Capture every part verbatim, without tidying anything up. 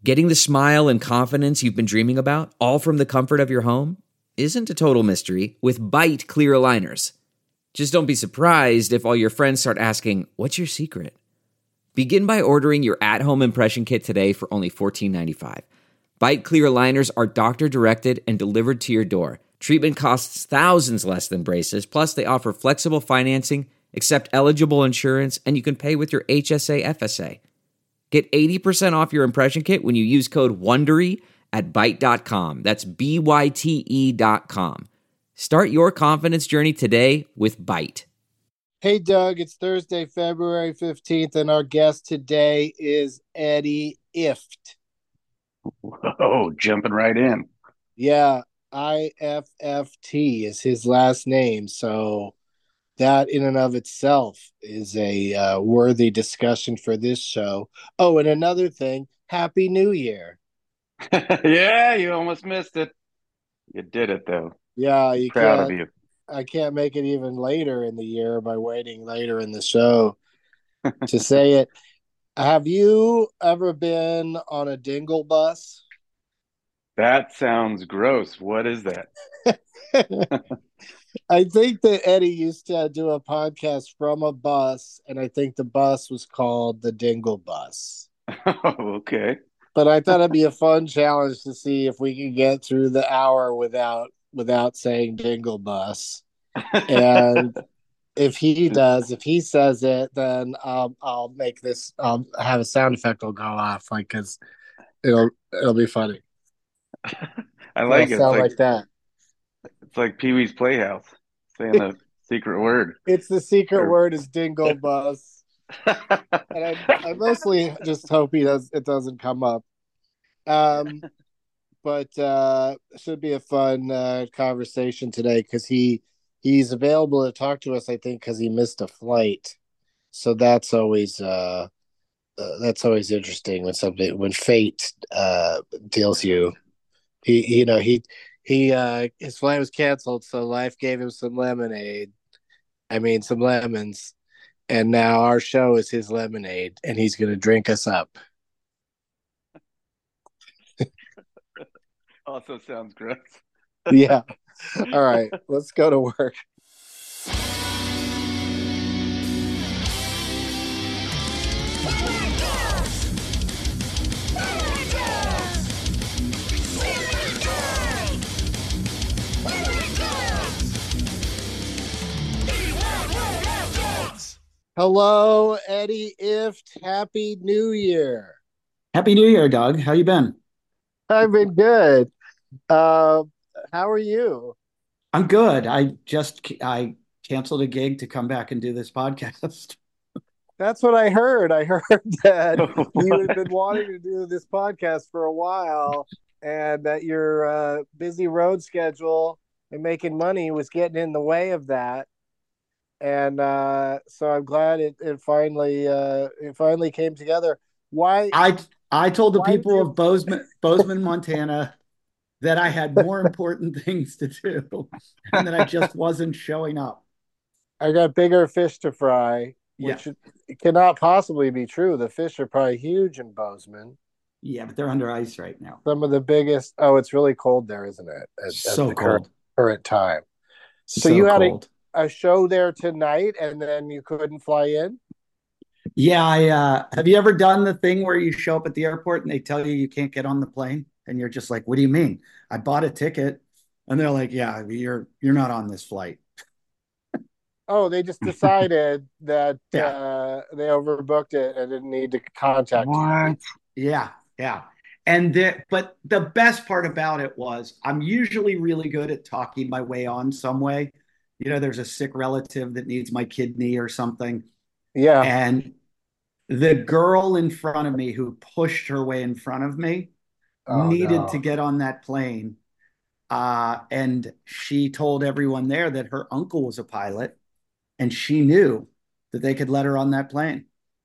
Getting the smile and confidence you've been dreaming about, all from the comfort of your home, isn't a total mystery with Byte clear aligners. Just don't be surprised if all your friends start asking, "What's your secret?" Begin by ordering your at-home impression kit today for only fourteen ninety-five. Byte clear aligners are doctor-directed and delivered to your door. Treatment costs thousands less than braces, plus they offer flexible financing, accept eligible insurance, and you can pay with your H S A F S A. Get eighty percent off your impression kit when you use code WONDERY at byte dot com. That's B Y T E dot com. Start your confidence journey today with Byte. Hey, Doug, it's Thursday, February fifteenth, and our guest today is Eddie Ifft. Whoa, jumping right in. Yeah, I F F T is his last name, so that in and of itself is a uh, worthy discussion for this show. Oh, and another thing, Happy New Year. Yeah, you almost missed it. You did it, though. Yeah, you Proud can't. of you. I can't make it even later in the year by waiting later in the show to say it. Have you ever been on a dingle bus? That sounds gross. What is that? I think that Eddie used to do a podcast from a bus, and I think the bus was called the Dingle Bus. Oh, okay. But I thought it'd be a fun challenge to see if we can get through the hour without without saying Dingle Bus. And if he does, if he says it, then um, I'll make this. I'll have a sound effect will go off, like because it'll it'll be funny. I like it'll it. Sound It's like, like that. It's like Pee-wee's Playhouse saying the secret word. It's the secret Or... word is Dingle Bus. And I, I mostly just hope he does. It doesn't come up. Um, but uh, it should be a fun uh, conversation today because he he's available to talk to us. I think because he missed a flight, so that's always uh, uh, that's always interesting when something when fate uh, deals you. He you know he he uh, his flight was canceled, so life gave him some lemonade. I mean some lemons. And now our show is his lemonade, and he's going to drink us up. Also sounds gross. Yeah. All right. Let's go to work. Hello, Eddie Ifft. Happy New Year. Happy New Year, Doug. How you been? I've been good. Uh, how are you? I'm good. I just I canceled a gig to come back and do this podcast. That's what I heard. I heard that you had been wanting to do this podcast for a while, and that your uh, busy road schedule and making money was getting in the way of that. And uh, so I'm glad it, it finally uh, it finally came together. Why I I told the people you... of Bozeman, Bozeman, Montana, that I had more important things to do, and that I just wasn't showing up. I got bigger fish to fry, which yeah. cannot possibly be true. The fish are probably huge in Bozeman. Yeah, but they're under ice right now. Some of the biggest. Oh, it's really cold there, isn't it? At, so at the cold. Current, current time. So, so you had cold. A, a show there tonight, and then you couldn't fly in? Yeah, I uh, have you ever done the thing where you show up at the airport and they tell you you can't get on the plane, and you're just like, "What do you mean? I bought a ticket," and they're like, "Yeah, you're you're not on this flight." Oh, they just decided that yeah. uh, they overbooked it and didn't need to contact what? you. Yeah, yeah. And the, but the best part about it was I'm usually really good at talking my way on some way. You know, there's a sick relative that needs my kidney or something. Yeah. And the girl in front of me who pushed her way in front of me oh, needed no. to get on that plane. Uh, and she told everyone there that her uncle was a pilot, and she knew that they could let her on that plane.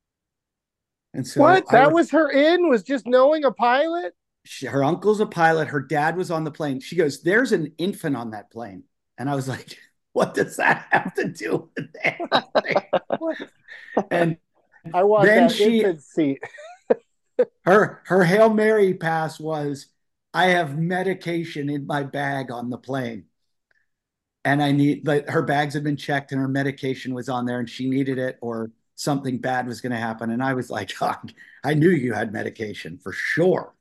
And so what? That I, was her in, was just knowing a pilot? She, her uncle's a pilot. Her dad was on the plane. She goes, "There's an infant on that plane." And I was like, what does that have to do with anything? And I want then that she, infant seat. her her Hail Mary pass was, I have medication in my bag on the plane. And I need like her bags had been checked and her medication was on there and she needed it or something bad was going to happen. And I was like, oh, I knew you had medication for sure.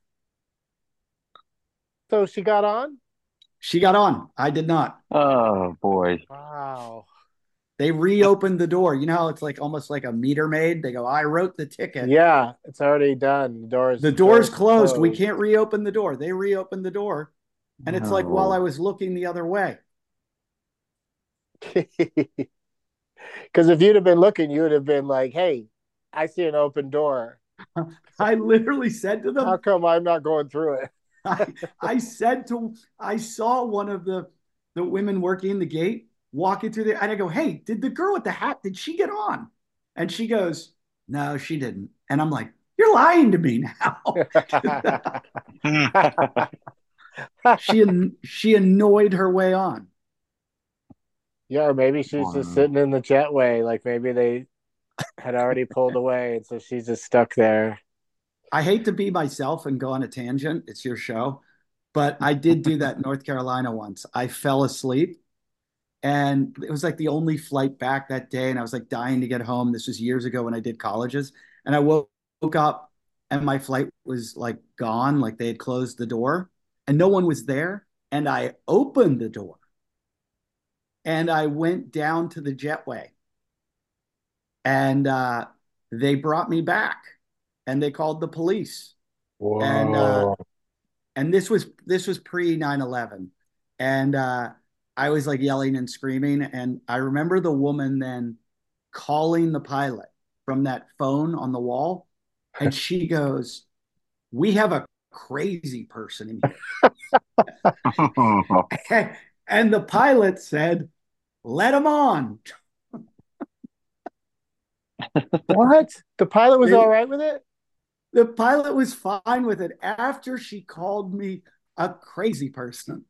So she got on? She got on. I did not. Oh boy. Wow. They reopened the door. You know how it's like almost like a meter maid? They go, I wrote the ticket. Yeah, it's already done. The door's the door's closed. closed. We can't reopen the door. They reopened the door. And it's like while I was looking the other way. Because if you'd have been looking, you would have been like, hey, I see an open door. I literally said to them, how come I'm not going through it? I, I said to, I saw one of the, the women working the gate walking through there. And I go, hey, did the girl with the hat, did she get on? And she goes, no, she didn't. And I'm like, you're lying to me now. she, she annoyed her way on. Yeah, or maybe she's just know. sitting in the jetway. Like maybe they had already pulled away, and so she's just stuck there. I hate to be myself and go on a tangent. It's your show. But I did do that in North Carolina once. I fell asleep, and it was like the only flight back that day, and I was like dying to get home. This was years ago when I did colleges. And I woke, woke up, and my flight was like gone, like they had closed the door, and no one was there. And I opened the door. And I went down to the jetway and uh, they brought me back and they called the police. Whoa. And, uh, and this was, this was pre nine eleven. And uh, I was like yelling and screaming. And I remember the woman then calling the pilot from that phone on the wall. And she goes, we have a crazy person in here. And the pilot said, let him on. What? The pilot was they, all right with it? The pilot was fine with it after she called me a crazy person.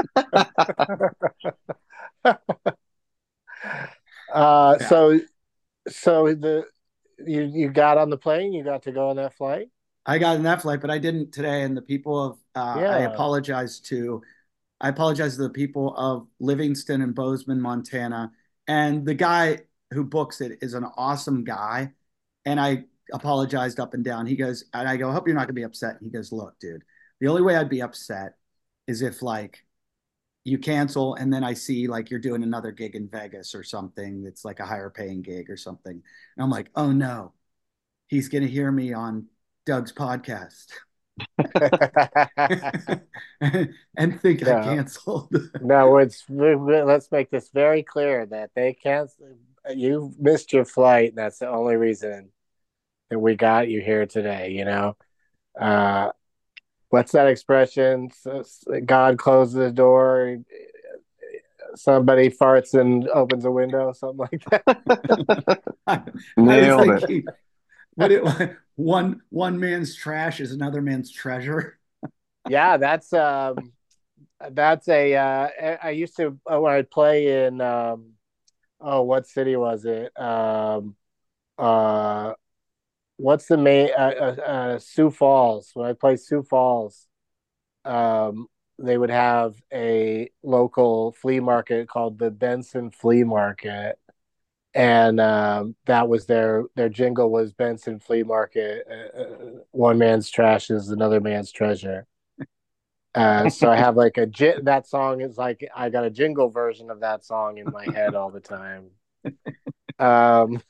uh, yeah. So, so the you you got on the plane? You got to go on that flight? I got on that flight, but I didn't today. And the people of uh, yeah. I apologize to. I apologize to the people of Livingston and Bozeman, Montana. And the guy who books it is an awesome guy. And I apologized up and down. He goes, and I go, I hope you're not going to be upset. And he goes, look, dude, the only way I'd be upset is if like you cancel and then I see like you're doing another gig in Vegas or something that's like a higher paying gig or something. And I'm like, oh no, he's going to hear me on Doug's podcast. and think no. I canceled. No, it's let's make this very clear that they canceled. You missed your flight. And that's the only reason that we got you here today. You know, uh, what's that expression? God closes the door. Somebody farts and opens a window. Something like that. Nailed it. But it, one one man's trash is another man's treasure. Yeah, that's um, that's a. Uh, I used to when I'd play in. Um, oh, what city was it? Um, uh, what's the main? Uh, uh, uh, Sioux Falls. When I play Sioux Falls, um, they would have a local flea market called the Benson Flea Market. And um, that was their their jingle was Benson Flea Market. Uh, one man's trash is another man's treasure. Uh, so I have like a that song is like I got a jingle version of that song in my head all the time. Um,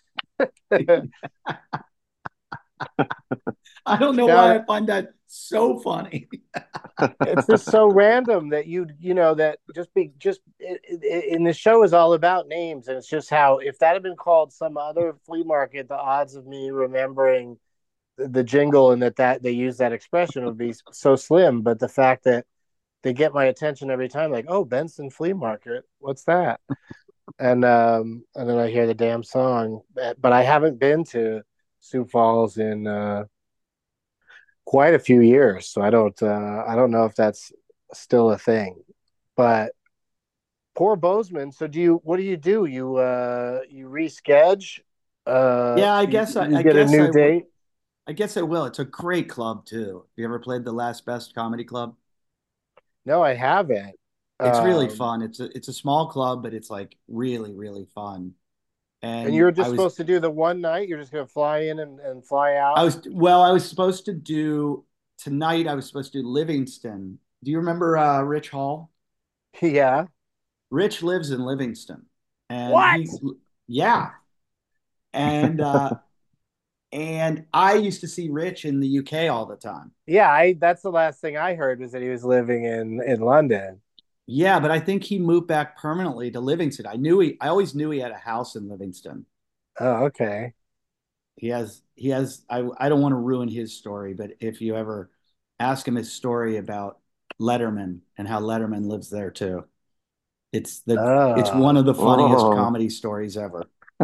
I don't know yeah. why I find that so funny. It's just so random that you you know that just be just it, it, and the show is all about names, and it's just how if that had been called some other flea market, the odds of me remembering the, the jingle and that that they use that expression would be so slim. But the fact that they get my attention every time, like, oh, Benson Flea Market, what's that? And um and then I hear the damn song, but I haven't been to Sioux Falls in uh, quite a few years, so I don't uh, I don't know if that's still a thing. But poor Bozeman. So do you? What do you do? You uh, you reschedule? Uh, yeah, I guess you, I, you I get guess a new I, date. I guess I will. It's a great club too. You ever played the Last Best Comedy Club? No, I haven't. It's really Um, fun. It's a it's a small club, but it's like really, really fun. and And you're I just was supposed to do the one night. You're just going to fly in and, and fly I out. was well, I was supposed to do tonight, I was supposed to do Livingston. Do you remember uh Rich Hall? Yeah. Rich lives in Livingston. And What? he yeah. And uh and I used to see Rich in the U K all the time. Yeah, I. That's the last thing I heard was that he was living in in London. Yeah, but I think he moved back permanently to Livingston. I knew he I always knew he had a house in Livingston. Oh, okay. He has he has I I don't want to ruin his story, but if you ever ask him his story about Letterman and how Letterman lives there too, it's the it's one Oh. of the funniest Oh, comedy stories ever.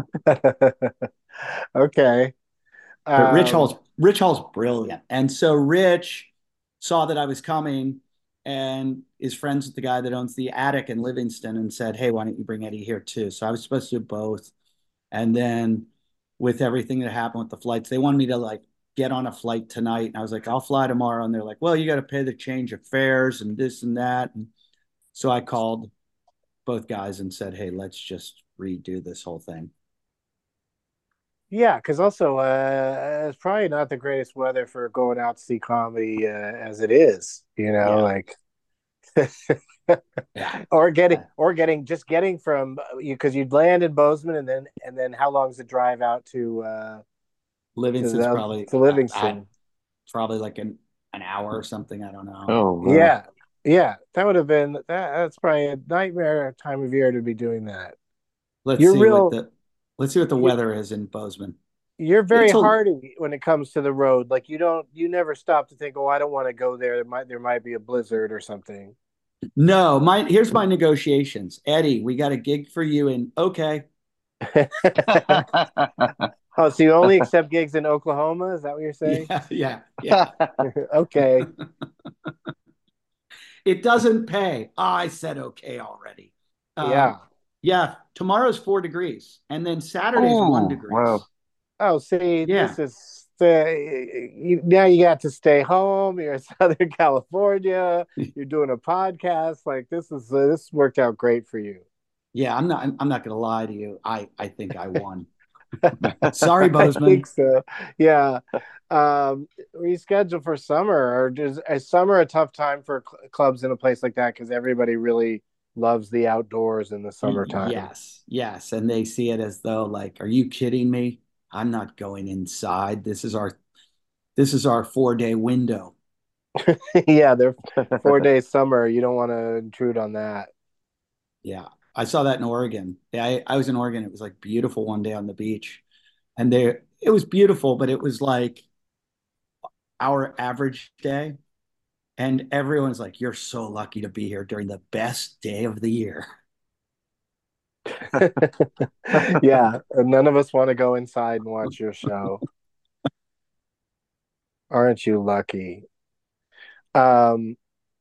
Okay. But Rich Um, Hall's Rich Hall's brilliant. And so Rich saw that I was coming and is friends with the guy that owns the attic in Livingston and said, "Hey, why don't you bring Eddie here too?" So I was supposed to do both. And then with everything that happened with the flights, they wanted me to like get on a flight tonight. And I was like, I'll fly tomorrow. And they're like, well, you got to pay the change of fares and this and that. And so I called both guys and said, hey, let's just redo this whole thing. yeah, because also uh, it's probably not the greatest weather for going out to see comedy uh, as it is. You know, Yeah. like Yeah. or getting or getting just getting from you because you'd land in Bozeman and then and then how long's the drive out to uh to Livingston's the probably, to I, I Livingston? probably like an, an hour or something. I don't know. oh wow. Yeah, yeah, that would have been that. That's probably a nightmare time of year to be doing that. Let's You're see what real. the, let's see what the You, weather is in Bozeman. you're very It's a, hardy when it comes to the road. Like you don't, you never stop to think, oh, I don't want to go there. There might, there might be a blizzard or something. no, my, here's my negotiations. Eddie, we got a gig for you in, okay. Oh, so you only accept gigs in Oklahoma? Is that what you're saying? Yeah, yeah, yeah. Okay. It doesn't pay. Oh, I said okay already. Um, Yeah. yeah, tomorrow's four degrees, and then Saturday's one Oh degrees. wow. Oh, see, Yeah, this is uh, you, now you got to stay home. You're in Southern California. You're doing a podcast. Like this is uh, this worked out great for you. yeah. I'm not. I'm not going to lie to you. I I think I won. Sorry, I think Bozeman. so. Yeah. Um, reschedule for summer, or is, is summer a tough time for cl- clubs in a place like that because everybody really loves the outdoors in the summertime? Yes, yes, and they see it as though like, are you kidding me? I'm not going inside. This is our this is our four day window. Yeah, they're four days summer. You don't want to intrude on that. Yeah, I saw that in Oregon. Yeah, I, I was in Oregon. It was like beautiful one day on the beach, and there it was beautiful, but it was like our average day. And everyone's like, you're so lucky to be here during the best day of the year. Yeah, none of us want to go inside and watch your show. Aren't you lucky? Um,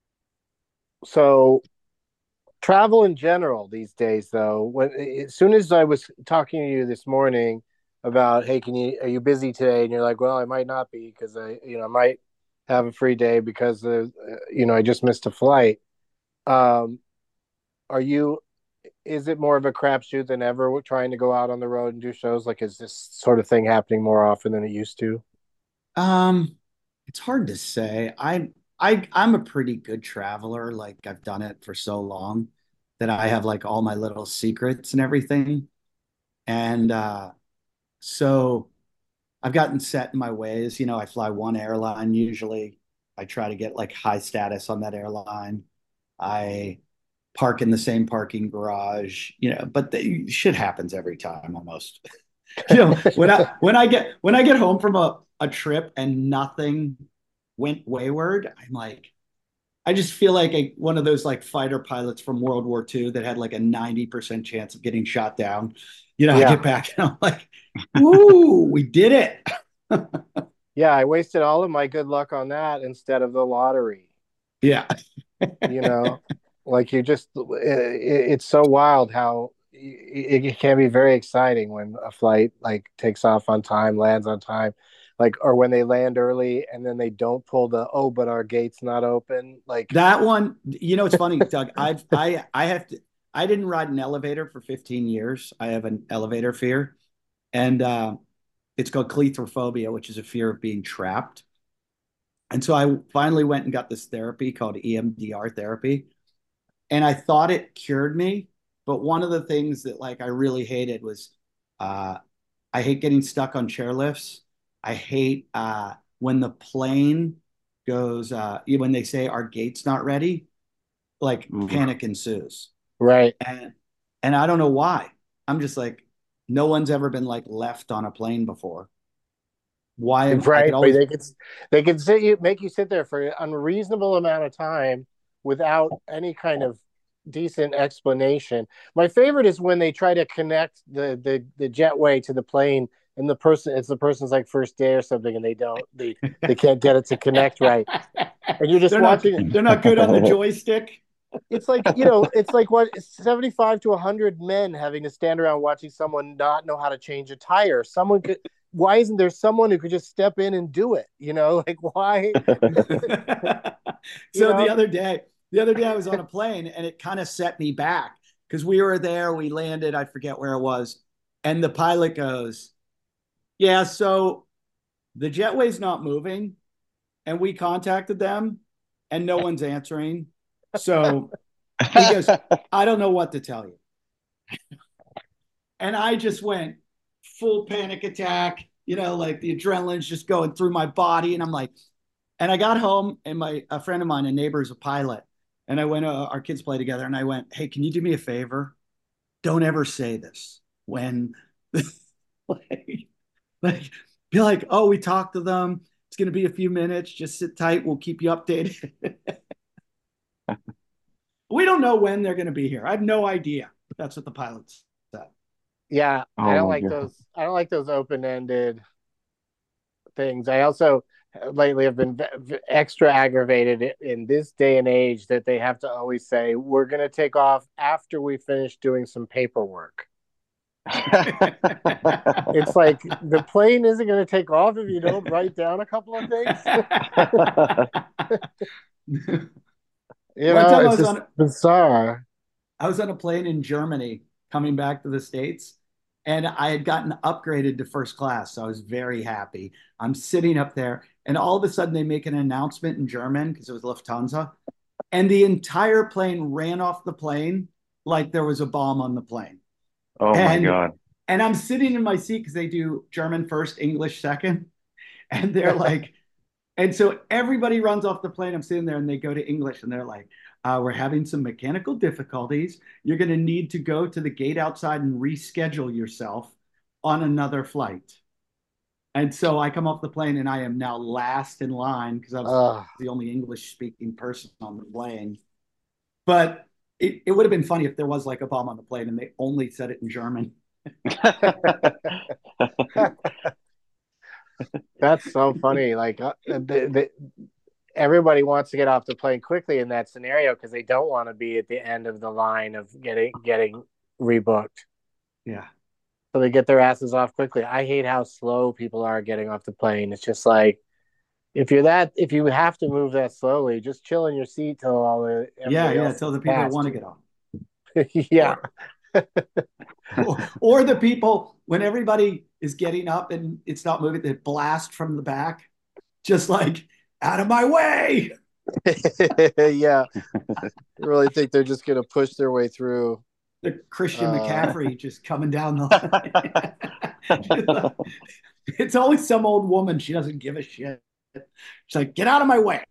so travel in general these days, though, when as soon as I was talking to you this morning about, hey, can you are you busy today? And you're like, well, I might not be because I, you know, I might have a free day because of, uh, you know, I just missed a flight. Um, are you? Is it more of a crapshoot than ever trying to go out on the road and do shows? Like, is this sort of thing happening more often than it used to? Um, it's hard to say. I I I'm a pretty good traveler. Like I've done it for so long that I have like all my little secrets and everything. And uh so I've gotten set in my ways. You know, I fly one airline usually. I try to get like high status on that airline. I park in the same parking garage, you know, but the shit happens every time almost. You know, when I when I get when I get home from a, a trip and nothing went wayward, I'm like, I just feel like a, one of those like fighter pilots from World War Two that had like a ninety percent chance of getting shot down. You know, I get Yeah. back and I'm like, "Ooh, we did it." Yeah, I wasted all of my good luck on that instead of the lottery. Yeah. You know, like you just, it, it's so wild how it, it can be very exciting when a flight like takes off on time, lands on time. like, or when they land early and then they don't pull the, oh, but our gate's not open. Like that one, you know, it's funny, Doug. I've I I have to. I didn't ride an elevator for fifteen years. I have an elevator fear, and uh, it's called cleithrophobia, which is a fear of being trapped. And so I finally went and got this therapy called E M D R therapy, and I thought it cured me. But one of the things that like I really hated was uh, I hate getting stuck on chairlifts. I hate uh, when the plane goes uh, when they say our gate's not ready, like Ooh. panic ensues. right. And and I don't know why. I'm just like, no one's ever been like left on a plane before. Why am I Right, could but always they could they could sit you make you sit there for an unreasonable amount of time without any kind of decent explanation. My favorite is when they try to connect the the the jetway to the plane, and the person it's the person's like first day or something, and they don't they they can't get it to connect right, and you're just they're watching. not they're not good on the joystick. It's like, you know, it's like what seventy-five to one hundred men having to stand around watching someone not know how to change a tire. Someone could, why isn't there someone who could just step in and do it? You know, like why? So know? the other day, the other day I was on a plane and it kind of set me back because we were there, we landed, I forget where it was, and the pilot goes, "Yeah, so the jetway's not moving, and we contacted them, and no one's answering." So he goes, "I don't know what to tell you." And I just went full panic attack, you know, like the adrenaline's just going through my body. And I'm like, and I got home and my, a friend of mine, a neighbor is a pilot. And I went, uh, our kids play together. And I went, "Hey, can you do me a favor? Don't ever say this when, like, like, be like, oh, we talked to them. It's going to be a few minutes. Just sit tight. We'll keep you updated." We don't know when they're going to be here. I have no idea. That's what the pilots said. Yeah, Oh I don't my like God. those. I don't like those open-ended things. I also lately have been v- extra aggravated in this day and age that they have to always say, "We're going to take off after we finish doing some paperwork." It's like the plane isn't going to take off if you don't write down a couple of things. You One know, time I it's was just on bizarre. I was on a plane in Germany coming back to the States, and I had gotten upgraded to first class. So I was very happy. I'm sitting up there, and all of a sudden they make an announcement in German because it was Lufthansa, and the entire plane ran off the plane like there was a bomb on the plane. Oh my And God. and I'm sitting in my seat because they do German first, English second, and they're like, and so everybody runs off the plane. I'm sitting there and they go to English and they're like, uh, "We're having some mechanical difficulties. You're going to need to go to the gate outside and reschedule yourself on another flight." And so I come off the plane and I am now last in line because I was Uh, the only English speaking person on the plane. But it, it would have been funny if there was like a bomb on the plane and they only said it in German. that's so funny. Like uh, the, the, everybody wants to get off the plane quickly in that scenario because they don't want to be at the end of the line of getting getting rebooked. Yeah. So they get their asses off quickly. I hate how slow people are getting off the plane. It's just like, if you're that, if you have to move that slowly, just chill in your seat till all the Yeah, everybody yeah. else Tell the is people that past. want to get off. Yeah. Or, or the people when everybody is getting up and it's not moving, they blast from the back, just like, "Out of my way." Yeah. I really think they're just gonna push their way through. The Christian Uh, McCaffrey just coming down the line. It's always some old woman. She doesn't give a shit. She's like, "Get out of my way."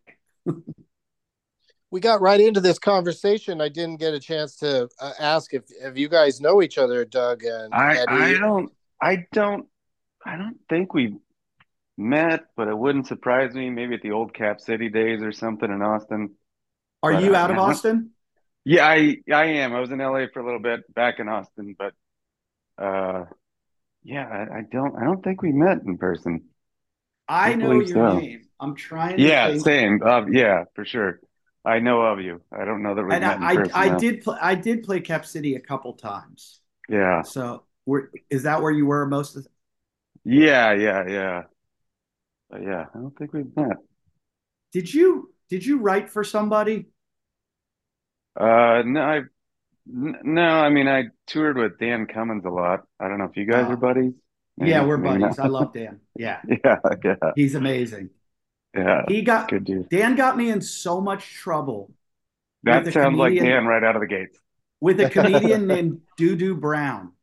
we got right into this conversation. I didn't get a chance to uh, ask if if you guys know each other, Doug and I I Eddie. don't I don't I don't think we met, but it wouldn't surprise me. Maybe at the old Cap City days or something in Austin. Are But you uh, out of yeah, I don't- Austin? yeah, I I am. I was in L A for a little bit, back in Austin, but uh, yeah, I, I don't I don't think we met in person. I Don't know believe your so. name. I'm trying to Yeah, think. same. Uh, yeah, for sure. I know of you. I don't know that we've And I, met in I, person I though. did play. I did play Cap City a couple times. Yeah, So, were, is that where you were most of the, yeah, yeah, yeah. But yeah, I don't think we've met. Did you did you write for somebody? Uh, no, I no, I mean I toured with Dan Cummins a lot. I don't know if you guys are Uh, buddies. yeah, Maybe, we're maybe not. buddies. I love Dan. Yeah, Yeah, yeah, he's amazing. yeah. He got Good dude. Dan got me in so much trouble with That a sounds like comedian Dan right out of the gates. with a comedian named Doo Brown.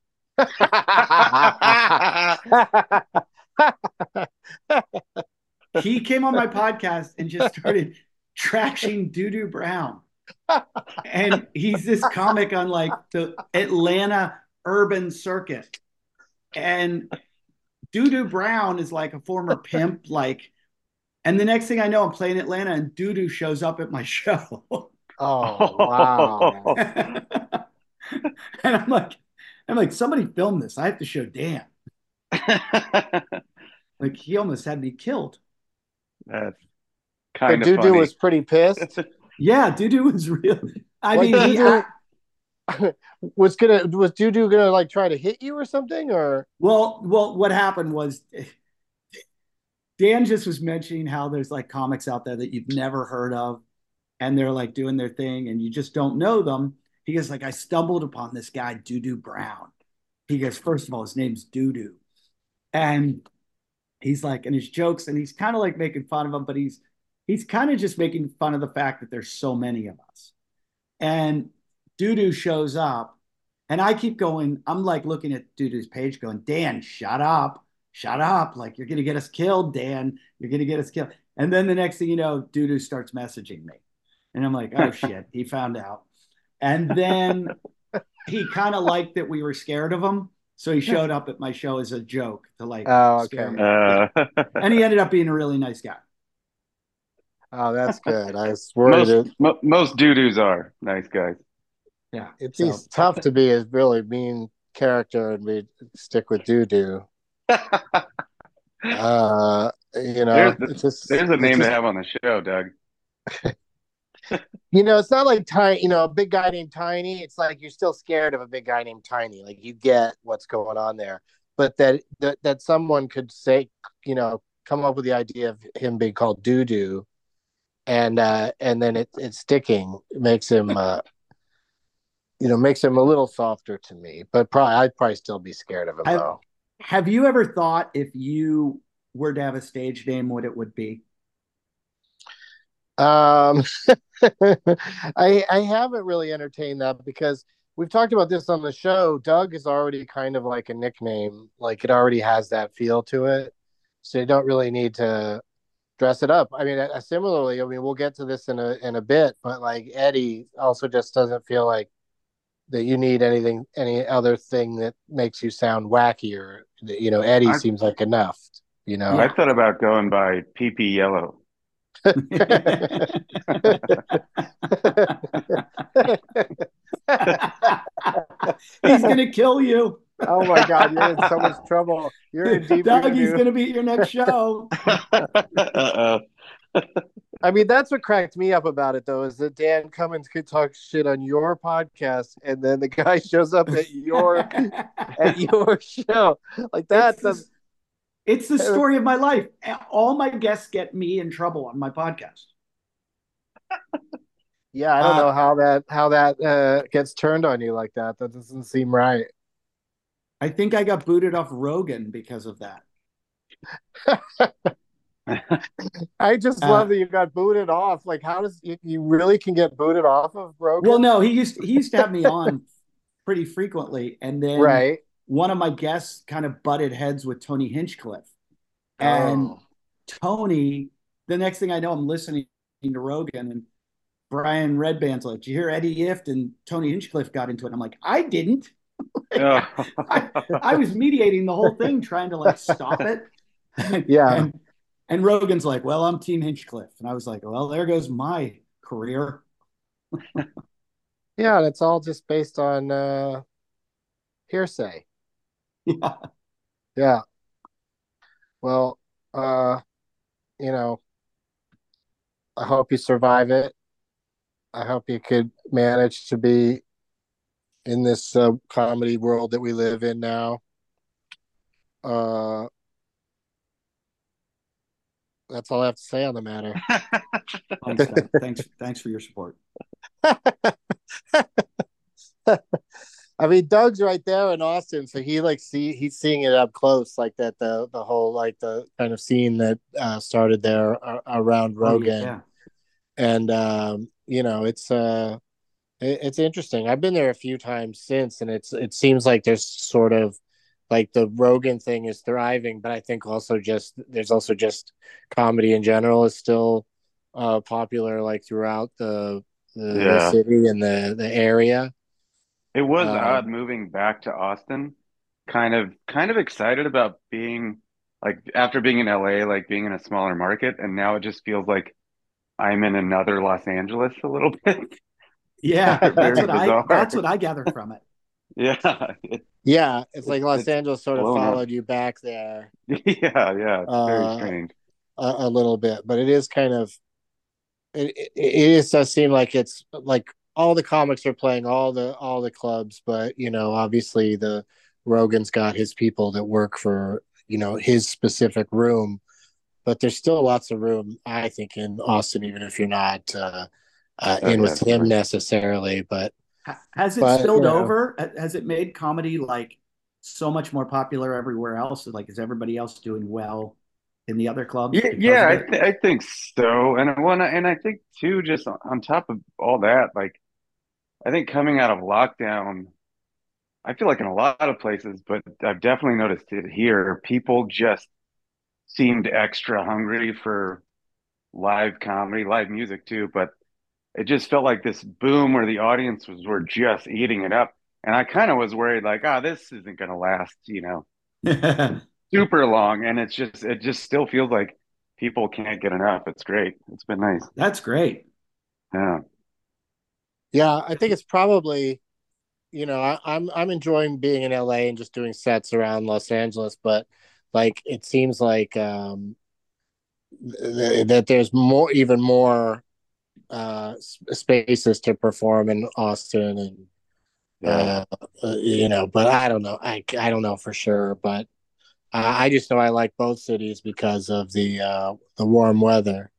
He came on my podcast and just started trashing Doo Brown. And he's this comic on like the Atlanta urban circuit. And Doo Brown is like a former pimp, like, and the next thing I know, I'm playing Atlanta and Doo shows up at my show. Oh, wow. And I'm like, I'm like, somebody film this. I have to show Dan. Like he almost had me killed. That's So kind of Doo funny. was pretty pissed. Yeah, Doo was real. I Like, mean, he, Doo-Doo- I- was gonna was Doo gonna like try to hit you or something, or well, well, what happened was Dan just was mentioning how there's like comics out there that you've never heard of, and they're like doing their thing, and you just don't know them. He goes like, I stumbled upon this guy, Doo Brown. He goes, first of all, his name's Doo, and he's like, and his jokes, and he's kind of like making fun of him, but he's he's kind of just making fun of the fact that there's so many of us. And Doo shows up, and I keep going. I'm like looking at Doo page, going, Dan, shut up, shut up! Like you're gonna get us killed, Dan. You're gonna get us killed. And then the next thing you know, Doo starts messaging me, and I'm like, oh shit, he found out. And then he kind of liked that we were scared of him. So he showed up at my show as a joke to like Oh, scare okay. me. Uh, Yeah. And he ended up being a really nice guy. oh, that's good. I was worried. most It, mo most doo-doos are nice guys. Yeah. it'd So be tough to be a really mean character and be stick with Doo Doo. Uh, you know, There's the, it's just there's a it's name just, to have on the show, Doug. you know, it's not like Tiny, you know, a big guy named Tiny. It's like you're still scared of a big guy named Tiny. Like you get what's going on there, but that that, that someone could say, you know, come up with the idea of him being called Doo Doo, and uh, and then it it's sticking makes him, uh, you know, makes him a little softer to me. But probably I'd probably still be scared of him have, though. have you ever thought if you were to have a stage name, what it would be? Um, I I haven't really entertained that because we've talked about this on the show. Doug is already kind of like a nickname, like it already has that feel to it, so you don't really need to dress it up. I mean, uh, similarly, I mean, we'll get to this in a in a bit, but like Eddie also just doesn't feel like that you need anything, any other thing that makes you sound wacky or you know, Eddie I seems like enough, you know. I Yeah. thought about going by P P Yellow. He's gonna kill you. Oh my God, you're in so much trouble. You're in deep Doug, he's doo-doo. gonna be at your next show. Uh-oh. I mean, that's what cracked me up about it, though, is that Dan Cummins could talk shit on your podcast, and then the guy shows up at your at your show. Like that It's does. the, it's the story of my life. All my guests get me in trouble on my podcast. Yeah, I don't Uh, know how that how that uh, gets turned on you like that. That doesn't seem right. I think I got booted off Rogan because of that. I just Uh, love that you got booted off. Like, how does you, you really can get booted off of Rogan? Well, no, he used he used to have me on pretty frequently, and then Right. one of my guests kind of butted heads with Tony Hinchcliffe, and Oh. Tony. The next thing I know, I'm listening to Rogan, and Brian Redband's like, "Did you hear Eddie Ift and Tony Hinchcliffe got into it?" I'm like, "I didn't. Oh. I, I was mediating the whole thing, trying to like stop it." Yeah. And and Rogan's like, "Well, I'm Team Hinchcliffe," and I was like, "Well, there goes my career." Yeah, that's all just based on uh, hearsay. Yeah. Yeah. Well, uh, you know, I hope you survive it. I hope you could manage to be in this uh, comedy world that we live in now. Uh, That's all I have to say on the matter. Thanks, Doug. thanks, thanks for your support. I mean, Doug's right there in Austin, so he like see he's seeing it up close, like that the the whole like the kind of scene that uh, started there uh, around Rogan, Oh, yeah. and um, you know it's uh it, it's interesting. I've been there a few times since, and it's it seems like there's sort of like the Rogan thing is thriving, but I think also just there's also just comedy in general is still uh, popular like throughout the the, the Yeah. city and the the area. It was odd Um, moving back to Austin. Kind of kind of excited about being like after being in L A, like being in a smaller market, and now it just feels like I'm in another Los Angeles a little bit. Yeah, It's that's very what I bizarre. that's what I gather from it. Yeah, it, yeah, it's it, like Los it's Angeles sort of blown up. followed you back there Yeah, yeah, it's very uh, strange. a, a little bit, but it is kind of it, it, it just does seem like it's like all the comics are playing all the all the clubs, but you know, obviously the Rogan's got his people that work for you know his specific room, but there's still lots of room, I think, in Austin, even if you're not uh, uh, Oh in yeah, with him definitely. necessarily. But Ha- Has it but you spilled know, over? Has it made comedy like so much more popular everywhere else? Like, is everybody else doing well in the other clubs Yeah, because yeah, of I it? th I think so. And I wanna, and I think too, just on on top of all that, like I think coming out of lockdown, I feel like in a lot of places, but I've definitely noticed it here, people just seemed extra hungry for live comedy, live music too, but it just felt like this boom where the audience was were just eating it up. And I kind of was worried like, ah, this isn't going to last, you know, super long. And it's just, it just still feels like people can't get enough. It's great. It's been nice. That's great. Yeah. yeah, I think it's probably you know I, I'm I'm enjoying being in L A and just doing sets around Los Angeles, but like it seems like um, th- that there's more even more uh, spaces to perform in Austin and Yeah. uh, uh, you know, but I don't know. I I don't know for sure, but I, I just know I like both cities because of the uh, the warm weather.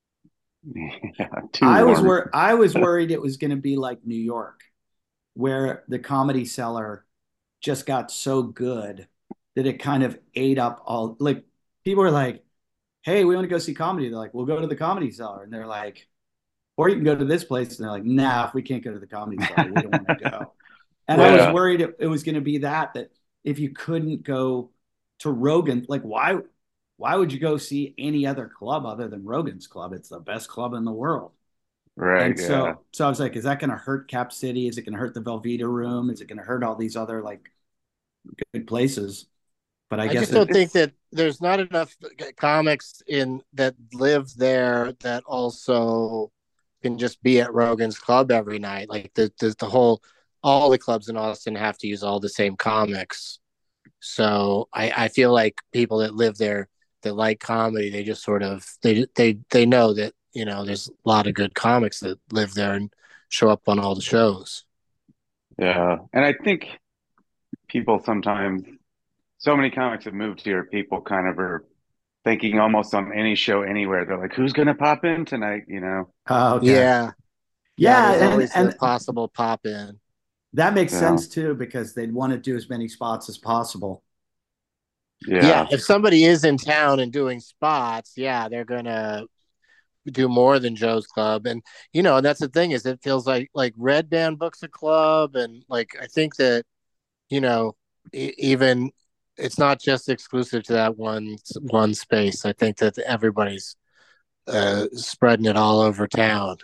Yeah. Too I was warm. wor- I was worried it was going to be like New York, where the Comedy Cellar just got so good that it kind of ate up all. Like people are like, "Hey, we want to go see comedy." They're like, "We'll go to the Comedy Cellar," and they're like, "Or you can go to this place." And they're like, "Nah, if we can't go to the Comedy Cellar, we don't want to go." And I was Yeah. worried it, it was going to be that that if you couldn't go to Rogan, like why why would you go see any other club other than Rogan's club? It's the best club in the world. Right. And Yeah. so so I was like, is that going to hurt Cap City? Is it going to hurt the Velveeta Room? Is it going to hurt all these other like good places? But I I guess just It's, it don't think it's, that there's not enough comics in that live there that also can just be at Rogan's Club every night. Like the the, the whole all the clubs in Austin have to use all the same comics. So I, I feel like people that live there that like comedy, they just sort of they they they know that you know there's a lot of good comics that live there and show up on all the shows. yeah. And I think people sometimes, so many comics have moved here, people kind of are thinking almost on any show anywhere. They're like, who's going to pop in tonight? You know? oh, okay. Yeah, yeah. Yeah, There's and always the and possible pop in. that makes Yeah. sense too because they'd want to do as many spots as possible. Yeah, Yeah. if somebody is in town and doing spots, yeah, they're gonna do more than Joe's Club. And you know, that's the thing is it feels like like Red Band books a club, and like I think that you know e- even it's not just exclusive to that one one space. I think that everybody's uh, spreading it all over town.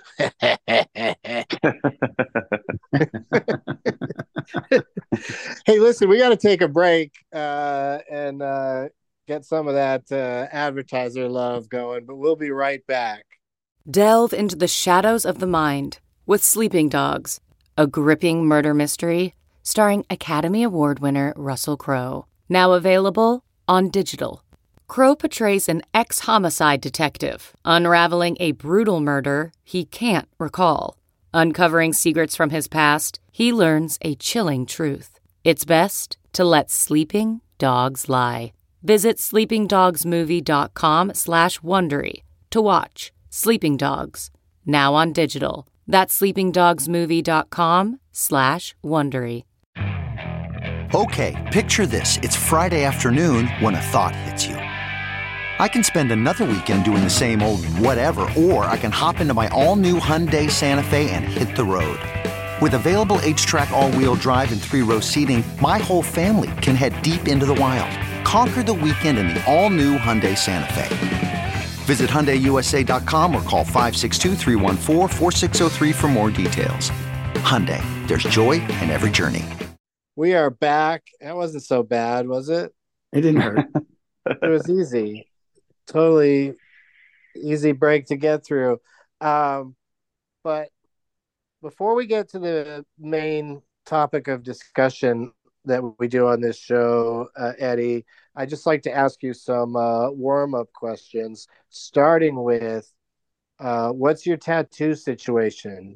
Hey, listen, we got to take a break uh, and uh, get some of that uh, advertiser love going, but we'll be right back. Delve into the shadows of the mind with Sleeping Dogs, a gripping murder mystery starring Academy Award winner Russell Crowe. Now available on digital. Crowe portrays an ex-homicide detective unraveling a brutal murder he can't recall. Uncovering secrets from his past, he learns a chilling truth. It's best to let sleeping dogs lie. Visit sleepingdogsmovie.com slash Wondery to watch Sleeping Dogs, now on digital. That's sleepingdogsmovie.com slash Wondery. Okay, picture this. It's Friday afternoon when a thought hits you. I can spend another weekend doing the same old whatever, or I can hop into my all-new Hyundai Santa Fe and hit the road. With available H-Track all-wheel drive and three-row seating, my whole family can head deep into the wild. Conquer the weekend in the all-new Hyundai Santa Fe. Visit Hyundai U S A dot com or call five six two, three one four, four six zero three for more details. Hyundai, there's joy in every journey. We are back. That wasn't so bad, was it? It didn't hurt. It was easy. Totally easy break to get through. Um, but before we get to the main topic of discussion that we do on this show, uh, Eddie, I'd just like to ask you some uh, warm-up questions, starting with, uh, what's your tattoo situation?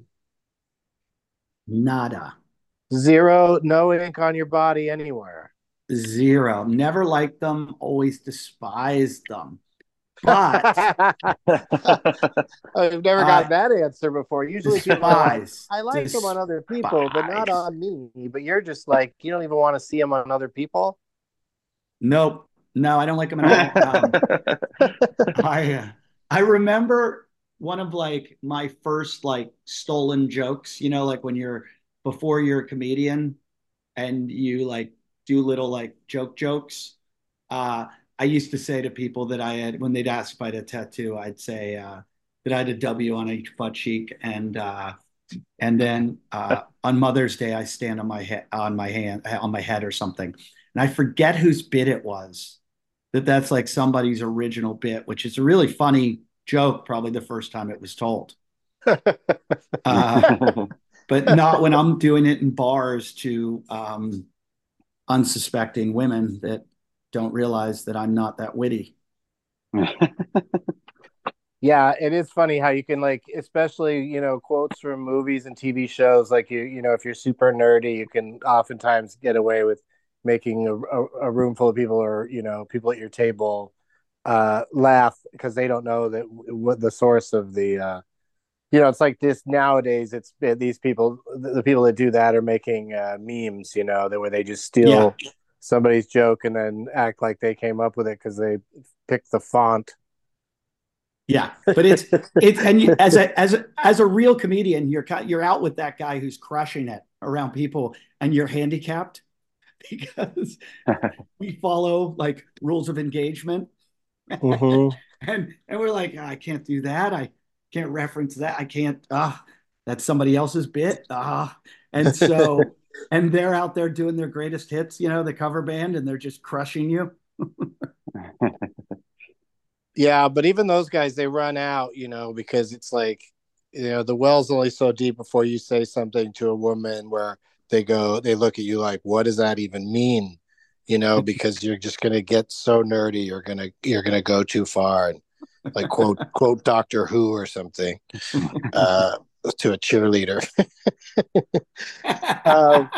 Nada. Zero, no ink on your body anywhere. Zero. Never liked them, always despised them. But I've never uh, gotten that answer before. Usually people are like, I like despise. them on other people, but not on me. But you're just like, you don't even want to see them on other people. Nope. No, I don't like them at all. Um, I uh, I remember one of like my first like stolen jokes, you know, like when you're before you're a comedian and you like do little like joke jokes. Uh, I used to say to people that I had, when they'd ask if I had a tattoo, I'd say uh, that I had a W on each butt cheek, and uh, and then uh, on Mother's Day I stand on my head, on my hand, on my head or something, and I forget whose bit it was. That that's like somebody's original bit, which is a really funny joke. Probably the first time it was told, uh, but not when I'm doing it in bars to um, unsuspecting women that don't realize that I'm not that witty. Yeah, it is funny how you can like, especially, you know, quotes from movies and T V shows, like you, you know, if you're super nerdy, you can oftentimes get away with making a, a, a room full of people, or, you know, people at your table uh, laugh because they don't know that what the source of the, uh, you know, it's like this nowadays. It's these people, the people that do that are making uh, memes, you know, that where they just steal yeah. somebody's joke and then act like they came up with it because they picked the font. Yeah, but it's it's and you, as a as a as a real comedian, you're you're out with that guy who's crushing it around people, and you're handicapped because we follow like rules of engagement, mm-hmm. and and we're like, oh, I can't do that. I can't reference that. I can't. Ah, that's somebody else's bit. Ah, and so and they're out there doing their greatest hits, you know, the cover band, and they're just crushing you. Yeah, but even those guys, they run out, you know, because it's like, you know, the well's only so deep before you say something to a woman where they go, they look at you like, what does that even mean? You know, because you're just going to get so nerdy. You're going to, you're going to go too far and like quote, quote Doctor Who or something uh, to a cheerleader. um,